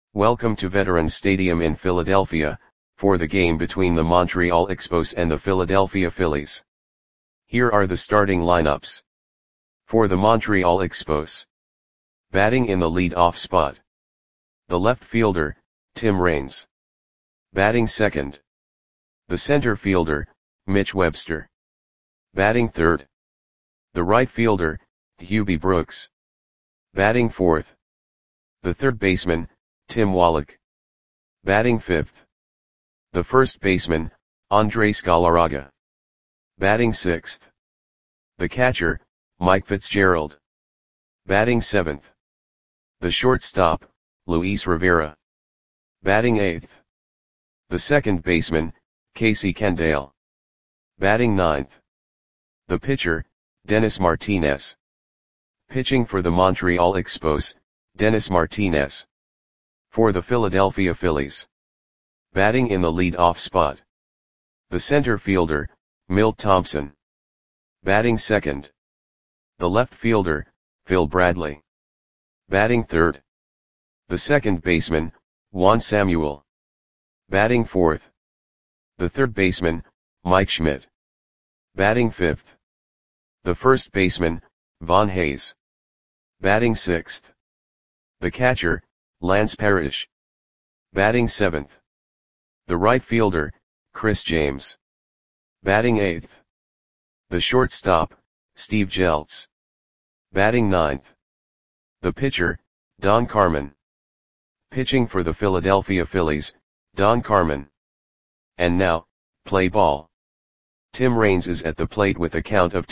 Welcome to Veterans Stadium in Philadelphia, for the game between the Montreal Expos and the Philadelphia Phillies. Here are the starting lineups. For the Montreal Expos. Batting in the lead-off spot. The left fielder, Tim Raines. Batting second. The center fielder, Mitch Webster. Batting third. The right fielder, Hubie Brooks. Batting fourth. The third baseman, Tim Wallach. Batting fifth. The first baseman, Andres Galarraga. Batting sixth. The catcher, Mike Fitzgerald. Batting seventh. The shortstop, Luis Rivera. Batting eighth. The second baseman, Casey Candaele. Batting ninth. The pitcher, Dennis Martinez. Pitching for the Montreal Expos, Dennis Martinez. For the Philadelphia Phillies. Batting in the lead-off spot. The center fielder, Milt Thompson. Batting second. The left fielder, Phil Bradley. Batting third. The second baseman, Juan Samuel. Batting fourth. The third baseman, Mike Schmidt. Batting fifth. The first baseman, Von Hayes. Batting sixth. The catcher, Lance Parrish. Batting seventh. The right fielder, Chris James. Batting eighth. The shortstop, Steve Jeltz. Batting ninth. The pitcher, Don Carmen. Pitching for the Philadelphia Phillies, Don Carmen. And now, play ball. Tim Raines is at the plate with a count of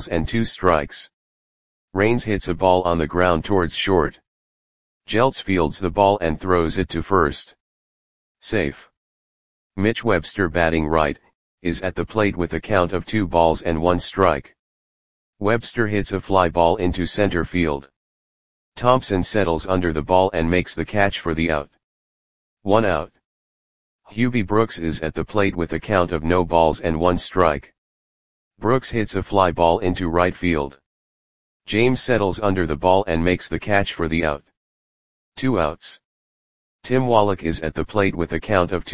2-2. Raines hits a ball on the ground towards short. Jeltz fields the ball and throws it to first. Safe. Mitch Webster, batting right, is at the plate with a count of 2-1. Webster hits a fly ball into center field. Thompson settles under the ball and makes the catch for the out. 1 out. Hubie Brooks is at the plate with a count of 0-1. Brooks hits a fly ball into right field. James settles under the ball and makes the catch for the out. 2 outs. Tim Wallach is at the plate with a count of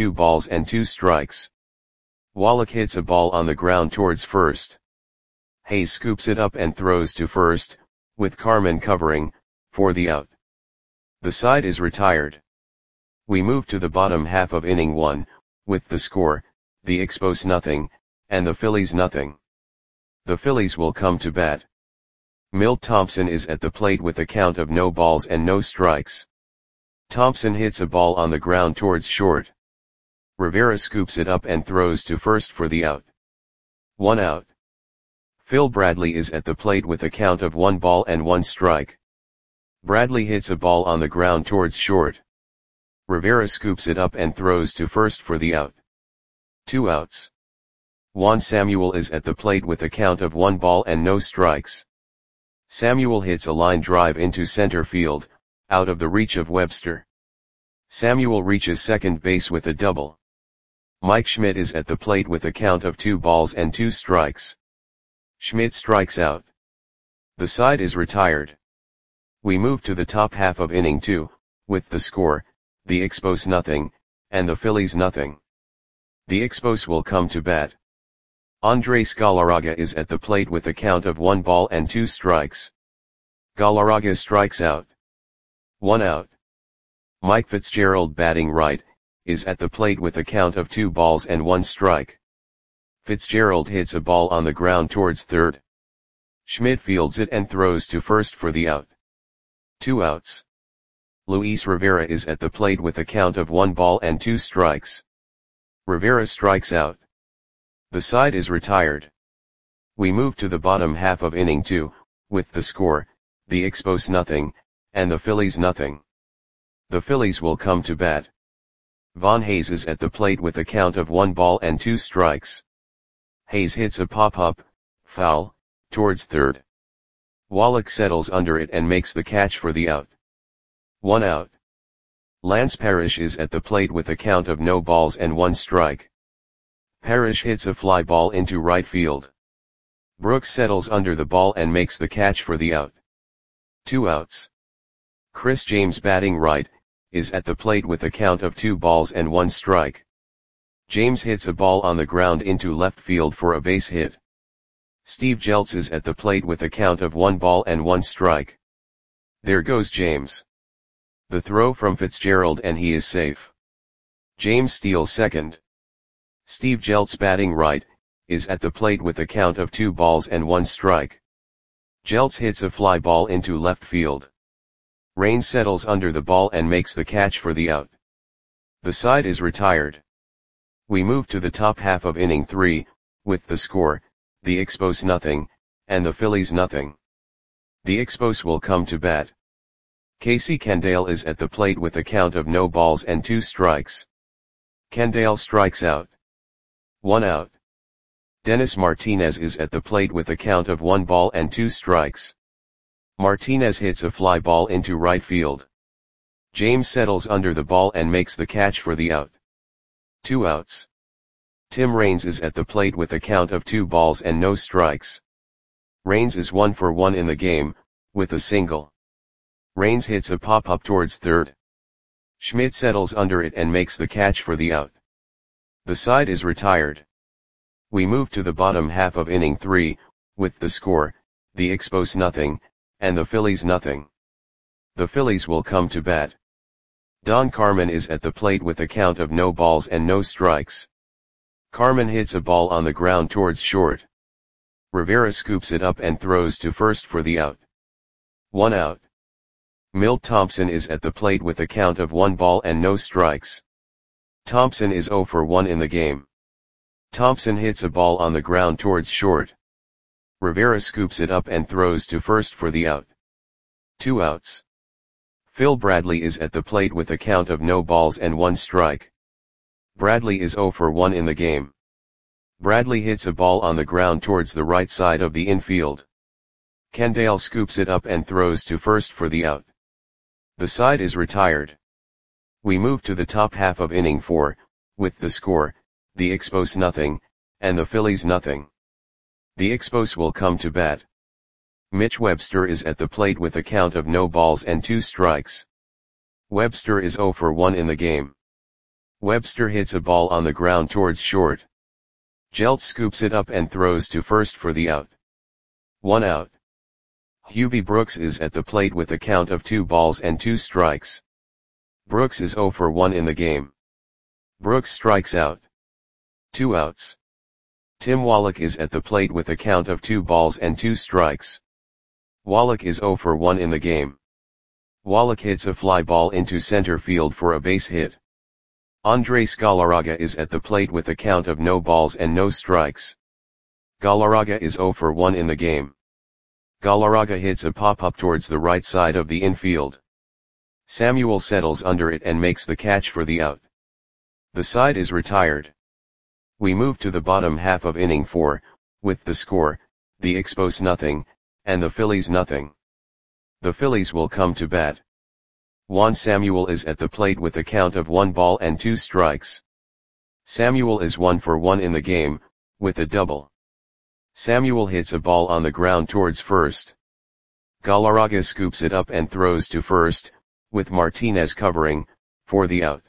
2-2. Wallach hits a ball on the ground towards first. Hayes scoops it up and throws to first, with Carmen covering, for the out. The side is retired. We move to the bottom half of inning 1, with the score, the Expos 0, and the Phillies 0. The Phillies will come to bat. Milt Thompson is at the plate with a count of 0-0. Thompson hits a ball on the ground towards short. Rivera scoops it up and throws to first for the out. 1 out. Phil Bradley is at the plate with a count of 1-1. Bradley hits a ball on the ground towards short. Rivera scoops it up and throws to first for the out. 2 outs. Juan Samuel is at the plate with a count of 1-0. Samuel hits a line drive into center field, out of the reach of Webster. Samuel reaches second base with a double. Mike Schmidt is at the plate with a count of 2-2. Schmidt strikes out. The side is retired. We move to the top half of inning 2, with the score, the Expos 0, and the Phillies 0. The Expos will come to bat. Andres Galarraga is at the plate with a count of 1-2. Galarraga strikes out. 1 out. Mike Fitzgerald, batting right, is at the plate with a count of 2-1. Fitzgerald hits a ball on the ground towards third. Schmidt fields it and throws to first for the out. 2 outs. Luis Rivera is at the plate with a count of 1-2. Rivera strikes out. The side is retired. We move to the bottom half of inning 2, with the score, the Expos 0, and the Phillies 0. The Phillies will come to bat. Von Hayes is at the plate with a count of 1-2. Hayes hits a pop-up, foul, towards third. Wallach settles under it and makes the catch for the out. 1 out. Lance Parrish is at the plate with a count of 0-1. Parrish hits a fly ball into right field. Brooks settles under the ball and makes the catch for the out. 2 outs. Chris James, batting right, is at the plate with a count of 2 balls and 1 strike. James hits a ball on the ground into left field for a base hit. Steve Jeltz is at the plate with a count of 1 ball and 1 strike. There goes James. The throw from Fitzgerald and he is safe. James steals second. Steve Jeltz batting right, is at the plate with a count of 2 balls and 1 strike. Jeltz hits a fly ball into left field. Raines settles under the ball and makes the catch for the out. The side is retired. We move to the top half of inning 3, with the score, the Expos nothing, and the Phillies nothing. The Expos will come to bat. Casey Candale is at the plate with a count of no balls and 2 strikes. Candale strikes out. 1 out. Dennis Martinez is at the plate with a count of 1 ball and 2 strikes. Martinez hits a fly ball into right field. James settles under the ball and makes the catch for the out. 2 outs. Tim Raines is at the plate with a count of 2 balls and no strikes. Raines is 1 for 1 in the game, with a single. Raines hits a pop-up towards third. Schmidt settles under it and makes the catch for the out. The side is retired. We move to the bottom half of inning 3, with the score, the Expos nothing, and the Phillies nothing. The Phillies will come to bat. Don Carmen is at the plate with a count of no balls and no strikes. Carmen hits a ball on the ground towards short. Rivera scoops it up and throws to first for the out. 1 out. Milt Thompson is at the plate with a count of 1 ball and no strikes. Thompson is 0 for 1 in the game. Thompson hits a ball on the ground towards short. Rivera scoops it up and throws to first for the out. 2 outs. Phil Bradley is at the plate with a count of no balls and 1 strike. Bradley is 0 for 1 in the game. Bradley hits a ball on the ground towards the right side of the infield. Candale scoops it up and throws to first for the out. The side is retired. We move to the top half of inning 4, with the score, the Expos nothing, and the Phillies nothing. The Expos will come to bat. Mitch Webster is at the plate with a count of no balls and 2 strikes. Webster is 0 for 1 in the game. Webster hits a ball on the ground towards short. Jeltz scoops it up and throws to first for the out. 1 out. Hubie Brooks is at the plate with a count of 2 balls and 2 strikes. Brooks is 0 for 1 in the game. Brooks strikes out. 2 outs. Tim Wallach is at the plate with a count of 2 balls and 2 strikes. Wallach is 0 for 1 in the game. Wallach hits a fly ball into center field for a base hit. Andres Galarraga is at the plate with a count of no balls and no strikes. Galarraga is 0 for 1 in the game. Galarraga hits a pop-up towards the right side of the infield. Samuel settles under it and makes the catch for the out. The side is retired. We move to the bottom half of inning 4, with the score, the Expos nothing, and the Phillies nothing. The Phillies will come to bat. Juan Samuel is at the plate with a count of 1 ball and 2 strikes. Samuel is 1 for 1 in the game, with a double. Samuel hits a ball on the ground towards first. Galarraga scoops it up and throws to first, with Martinez covering, for the out.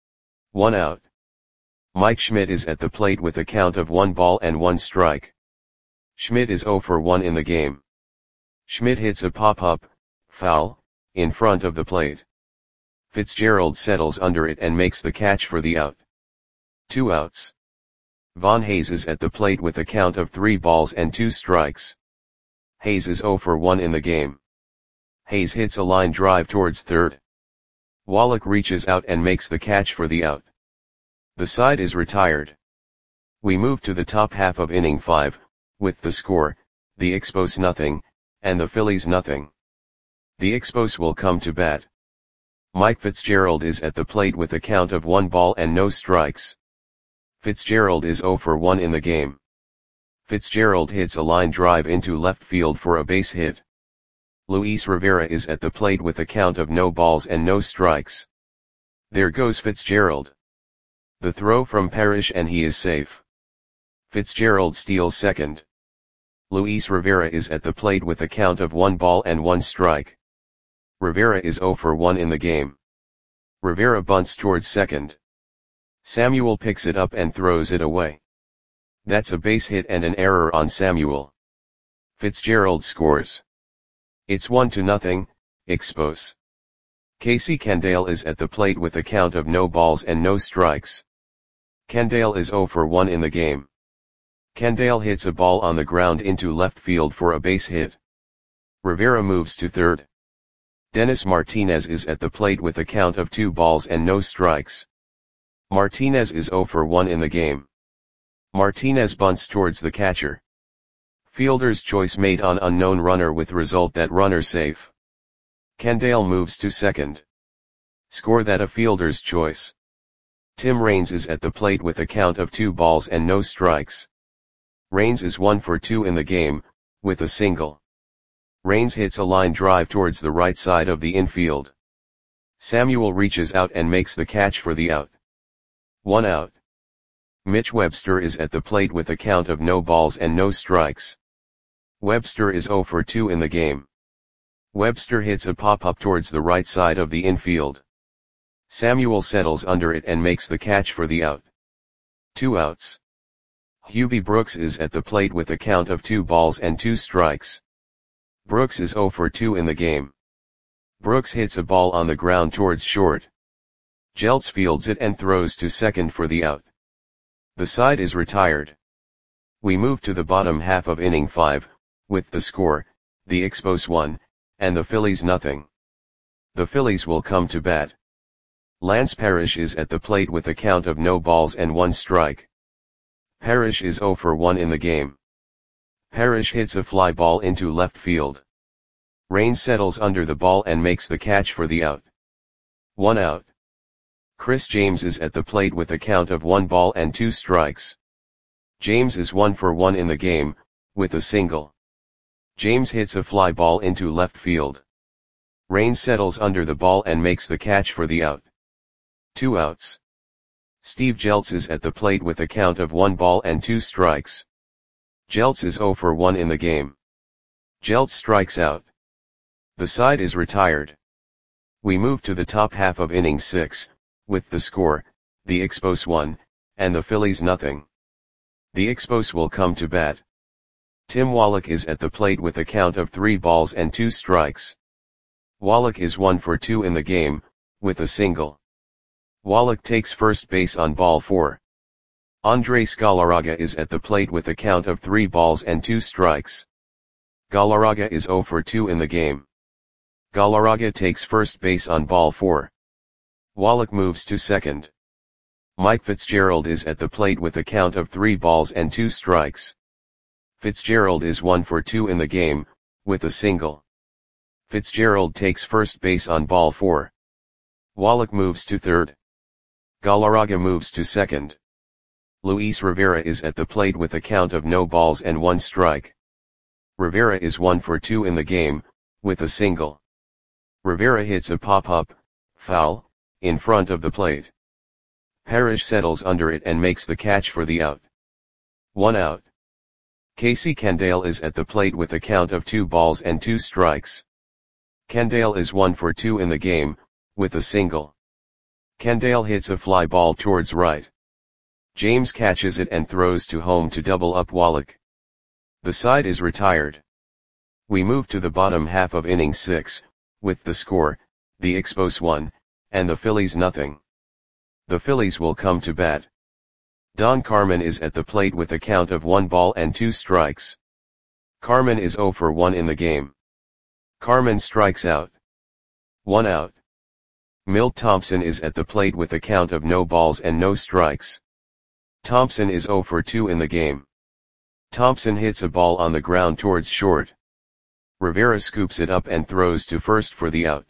1 out. Mike Schmidt is at the plate with a count of 1 ball and 1 strike. Schmidt is 0 for 1 in the game. Schmidt hits a pop-up, foul, in front of the plate. Fitzgerald settles under it and makes the catch for the out. 2 outs. Von Hayes is at the plate with a count of 3 balls and 2 strikes. Hayes is 0 for 1 in the game. Hayes hits a line drive towards third. Wallach reaches out and makes the catch for the out. The side is retired. We move to the top half of inning 5, with the score, the Expos nothing, and the Phillies nothing. The Expos will come to bat. Mike Fitzgerald is at the plate with a count of 1 ball and no strikes. Fitzgerald is 0 for 1 in the game. Fitzgerald hits a line drive into left field for a base hit. Luis Rivera is at the plate with a count of no balls and no strikes. There goes Fitzgerald. The throw from Parrish and he is safe. Fitzgerald steals second. Luis Rivera is at the plate with a count of 1 ball and 1 strike. Rivera is 0 for 1 in the game. Rivera bunts towards second. Samuel picks it up and throws it away. That's a base hit and an error on Samuel. Fitzgerald scores. It's 1-0, Expos. Casey Candale is at the plate with a count of no balls and no strikes. Candale is 0 for 1 in the game. Candale hits a ball on the ground into left field for a base hit. Rivera moves to third. Dennis Martinez is at the plate with a count of 2 balls and no strikes. Martinez is 0 for 1 in the game. Martinez bunts towards the catcher. Fielder's choice made on unknown runner with result that runner safe. Candale moves to second. Score that a fielder's choice. Tim Raines is at the plate with a count of 2 balls and no strikes. Raines is 1 for 2 in the game, with a single. Raines hits a line drive towards the right side of the infield. Samuel reaches out and makes the catch for the out. 1 out. Mitch Webster is at the plate with a count of no balls and no strikes. Webster is 0 for 2 in the game. Webster hits a pop-up towards the right side of the infield. Samuel settles under it and makes the catch for the out. 2 outs. Hubie Brooks is at the plate with a count of 2 balls and 2 strikes. Brooks is 0 for 2 in the game. Brooks hits a ball on the ground towards short. Jeltz fields it and throws to second for the out. The side is retired. We move to the bottom half of inning 5, with the score, the Expos 1, and the Phillies nothing. The Phillies will come to bat. Lance Parrish is at the plate with a count of no balls and 1 strike. Parrish is 0 for 1 in the game. Parrish hits a fly ball into left field. Raines settles under the ball and makes the catch for the out. 1 out. Chris James is at the plate with a count of 1 ball and 2 strikes. James is 1 for 1 in the game, with a single. James hits a fly ball into left field. Raines settles under the ball and makes the catch for the out. 2 outs. Steve Jeltz is at the plate with a count of 1 ball and 2 strikes. Jeltz is 0 for 1 in the game. Jeltz strikes out. The side is retired. We move to the top half of inning 6, with the score, the Expos 1, and the Phillies nothing. The Expos will come to bat. Tim Wallach is at the plate with a count of 3 balls and 2 strikes. Wallach is 1 for 2 in the game, with a single. Wallach takes first base on ball 4. Andres Galarraga is at the plate with a count of 3 balls and 2 strikes. Galarraga is 0 for 2 in the game. Galarraga takes first base on ball 4. Wallach moves to second. Mike Fitzgerald is at the plate with a count of 3 balls and 2 strikes. Fitzgerald is 1 for 2 in the game, with a single. Fitzgerald takes first base on ball 4. Wallach moves to third. Galarraga moves to second. Luis Rivera is at the plate with a count of no balls and 1 strike. Rivera is 1 for 2 in the game, with a single. Rivera hits a pop-up, foul, in front of the plate. Parrish settles under it and makes the catch for the out. 1 out. Casey Candale is at the plate with a count of 2 balls and 2 strikes. Candale is 1 for 2 in the game, with a single. Candale hits a fly ball towards right. James catches it and throws to home to double up Wallach. The side is retired. We move to the bottom half of inning 6, with the score, the Expos 1, and the Phillies nothing. The Phillies will come to bat. Don Carmen is at the plate with a count of 1 ball and 2 strikes. Carmen is 0 for 1 in the game. Carmen strikes out. 1 out. Milt Thompson is at the plate with a count of no balls and no strikes. Thompson is 0 for 2 in the game. Thompson hits a ball on the ground towards short. Rivera scoops it up and throws to first for the out.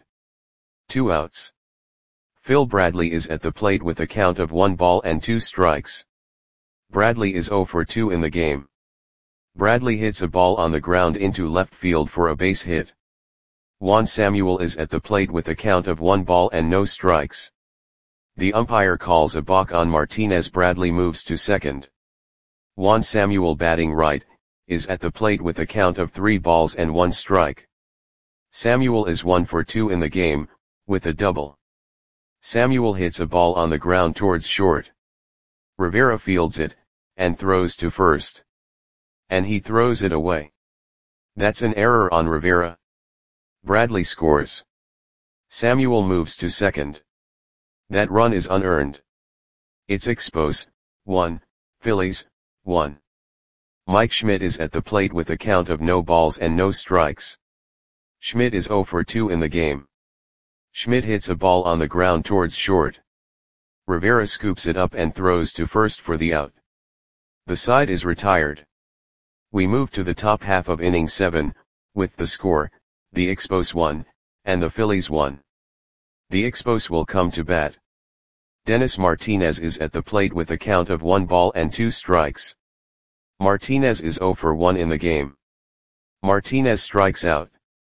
2 outs. Phil Bradley is at the plate with a count of 1 ball and 2 strikes. Bradley is 0 for 2 in the game. Bradley hits a ball on the ground into left field for a base hit. Juan Samuel is at the plate with a count of 1 ball and no strikes. The umpire calls a balk on Martinez. Bradley moves to second. Juan Samuel, batting right, is at the plate with a count of 3 balls and 1 strike. Samuel is 1 for 2 in the game, with a double. Samuel hits a ball on the ground towards short. Rivera fields it, and throws to first. And he throws it away. That's an error on Rivera. Bradley scores. Samuel moves to second. That run is unearned. It's Expos, 1, Phillies, 1. Mike Schmidt is at the plate with a count of no balls and no strikes. Schmidt is 0 for 2 in the game. Schmidt hits a ball on the ground towards short. Rivera scoops it up and throws to first for the out. The side is retired. We move to the top half of inning 7, with the score, the Expos 1, and the Phillies 1. The Expos will come to bat. Dennis Martinez is at the plate with a count of 1 ball and 2 strikes. Martinez is 0 for 1 in the game. Martinez strikes out.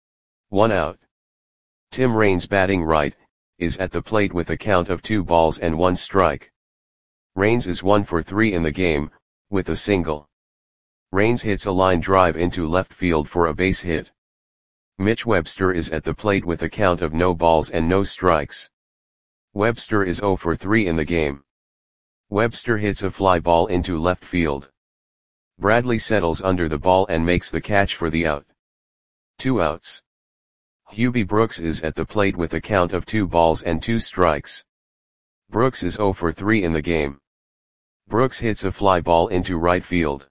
1 out. Tim Raines, batting right, is at the plate with a count of 2 balls and 1 strike. Raines is 1 for 3 in the game, with a single. Raines hits a line drive into left field for a base hit. Mitch Webster is at the plate with a count of no balls and no strikes. Webster is 0 for 3 in the game. Webster hits a fly ball into left field. Bradley settles under the ball and makes the catch for the out. 2 outs. Hubie Brooks is at the plate with a count of 2 balls and 2 strikes. Brooks is 0 for 3 in the game. Brooks hits a fly ball into right field.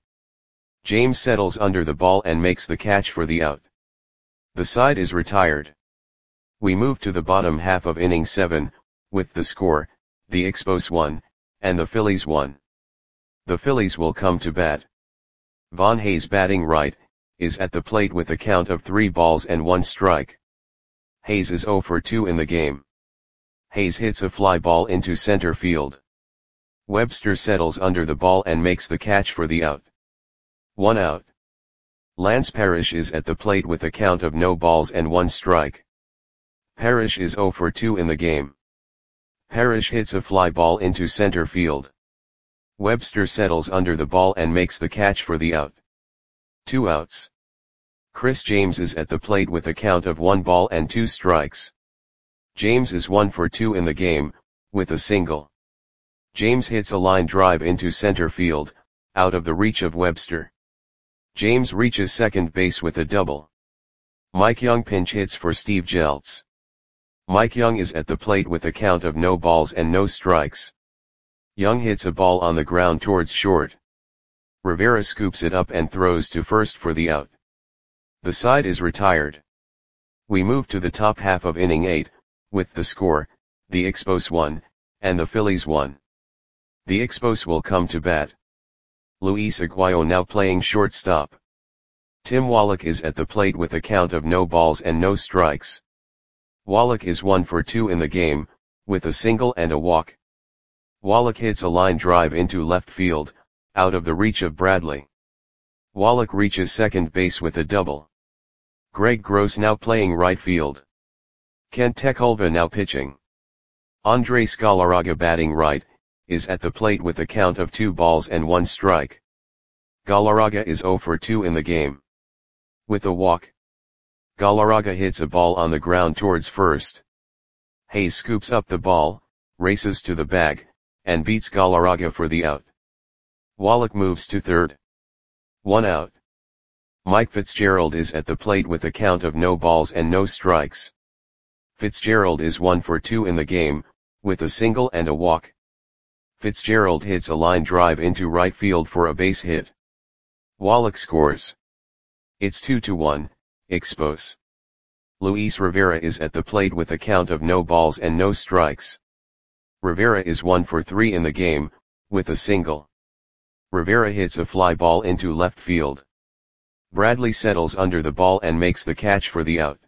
James settles under the ball and makes the catch for the out. The side is retired. We move to the bottom half of inning 7, with the score, the Expos 1, and the Phillies 1. The Phillies will come to bat. Von Hayes, batting right, is at the plate with a count of 3 balls and 1 strike. Hayes is 0 for 2 in the game. Hayes hits a fly ball into center field. Webster settles under the ball and makes the catch for the out. 1 out. Lance Parrish is at the plate with a count of no balls and 1 strike. Parrish is 0 for 2 in the game. Parrish hits a fly ball into center field. Webster settles under the ball and makes the catch for the out. 2 outs. Chris James is at the plate with a count of 1 ball and 2 strikes. James is 1 for 2 in the game, with a single. James hits a line drive into center field, out of the reach of Webster. James reaches second base with a double. Mike Young pinch hits for Steve Jeltz. Mike Young is at the plate with a count of no balls and no strikes. Young hits a ball on the ground towards short. Rivera scoops it up and throws to first for the out. The side is retired. We move to the top half of inning 8, with the score, the Expos 1, and the Phillies 1. The Expos will come to bat. Luis Aguayo now playing shortstop. Tim Wallach is at the plate with a count of no balls and no strikes. Wallach is 1 for 2 in the game, with a single and a walk. Wallach hits a line drive into left field, out of the reach of Bradley. Wallach reaches second base with a double. Greg Gross now playing right field. Kent Tekulve now pitching. Andres Galarraga, batting right, is at the plate with a count of 2 balls and 1 strike. Galarraga is 0 for 2 in the game. With a walk. Galarraga hits a ball on the ground towards first. Hayes scoops up the ball, races to the bag, and beats Galarraga for the out. Wallach moves to third. 1 out. Mike Fitzgerald is at the plate with a count of no balls and no strikes. Fitzgerald is 1 for 2 in the game, with a single and a walk. Fitzgerald hits a line drive into right field for a base hit. Wallach scores. It's 2-1, Expos. Luis Rivera is at the plate with a count of no balls and no strikes. Rivera is 1 for 3 in the game, with a single. Rivera hits a fly ball into left field. Bradley settles under the ball and makes the catch for the out.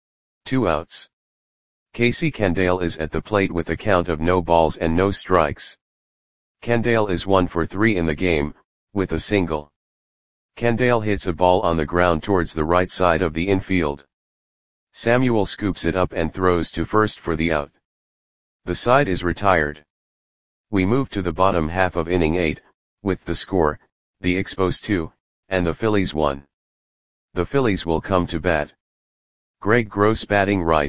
2 outs. Casey Candale is at the plate with a count of no balls and no strikes. Candale is 1 for 3 in the game, with a single. Candale hits a ball on the ground towards the right side of the infield. Samuel scoops it up and throws to first for the out. The side is retired. We move to the bottom half of inning 8, with the score, the Expos 2, and the Phillies 1. The Phillies will come to bat. Greg Gross, batting right,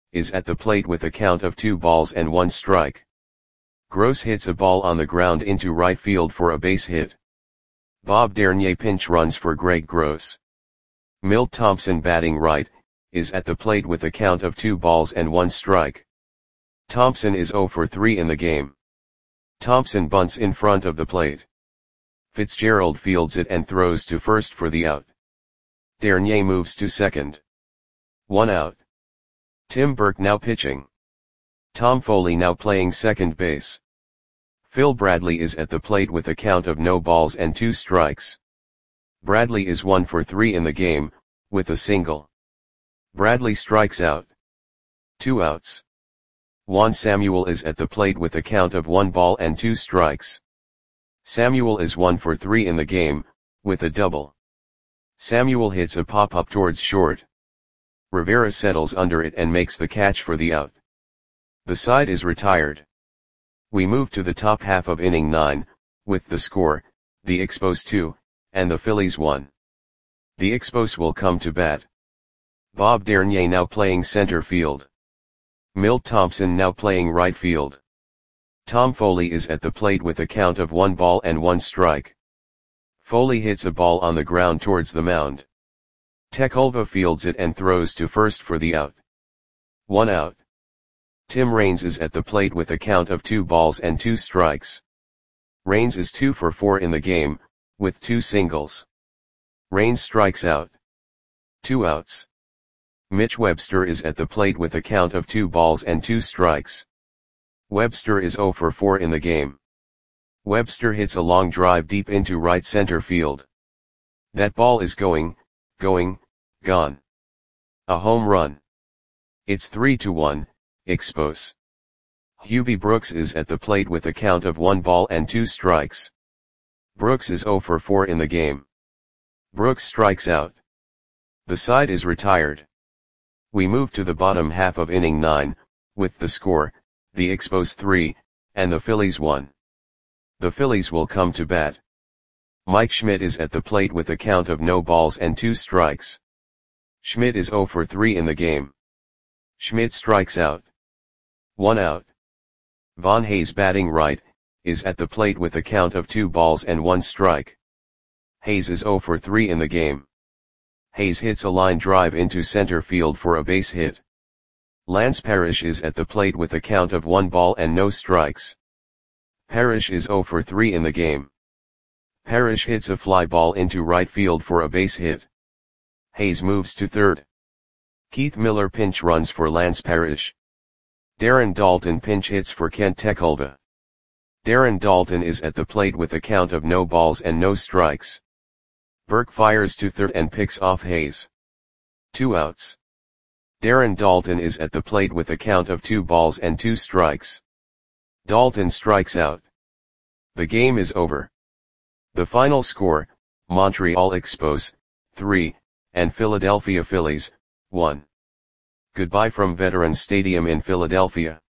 is at the plate with a count of 2 balls and 1 strike. Gross hits a ball on the ground into right field for a base hit. Bob Dernier pinch runs for Greg Gross. Milt Thompson batting right, is at the plate with a count of 2 balls and 1 strike. Thompson is 0 for 3 in the game. Thompson bunts in front of the plate. Fitzgerald fields it and throws to first for the out. Dernier moves to second. 1 out. Tim Burke now pitching. Tom Foley now playing second base. Phil Bradley is at the plate with a count of no balls and 2 strikes. Bradley is 1 for 3 in the game, with a single. Bradley strikes out. 2 outs. Juan Samuel is at the plate with a count of 1 ball and 2 strikes. Samuel is 1 for 3 in the game, with a double. Samuel hits a pop-up towards short. Rivera settles under it and makes the catch for the out. The side is retired. We move to the top half of inning 9, with the score, the Expos 2, and the Phillies 1. The Expos will come to bat. Bob Dernier now playing center field. Milt Thompson now playing right field. Tom Foley is at the plate with a count of 1 ball and 1 strike. Foley hits a ball on the ground towards the mound. Tekulve fields it and throws to first for the out. 1 out. Tim Raines is at the plate with a count of 2 balls and 2 strikes. Raines is 2 for 4 in the game, with 2 singles. Raines strikes out. 2 outs. Mitch Webster is at the plate with a count of 2 balls and 2 strikes. Webster is 0 for 4 in the game. Webster hits a long drive deep into right center field. That ball is gone. A home run. It's 3-1, Expos. Hubie Brooks is at the plate with a count of 1 ball and 2 strikes. Brooks is 0 for 4 in the game. Brooks strikes out. The side is retired. We move to the bottom half of inning 9, with the score, the Expos 3, and the Phillies 1. The Phillies will come to bat. Mike Schmidt is at the plate with a count of no balls and 2 strikes. Schmidt is 0 for 3 in the game. Schmidt strikes out. 1 out. Von Hayes batting right, is at the plate with a count of 2 balls and 1 strike. Hayes is 0 for 3 in the game. Hayes hits a line drive into center field for a base hit. Lance Parrish is at the plate with a count of 1 ball and no strikes. Parrish is 0 for 3 in the game. Parrish hits a fly ball into right field for a base hit. Hayes moves to third. Keith Miller pinch runs for Lance Parrish. Darren Daulton pinch hits for Kent Tekulve. Darren Daulton is at the plate with a count of no balls and no strikes. Burke fires to third and picks off Hayes. 2 outs. Darren Daulton is at the plate with a count of 2 balls and 2 strikes. Daulton strikes out. The game is over. The final score, Montreal Expos, 3, and Philadelphia Phillies, 1. Goodbye from Veterans Stadium in Philadelphia.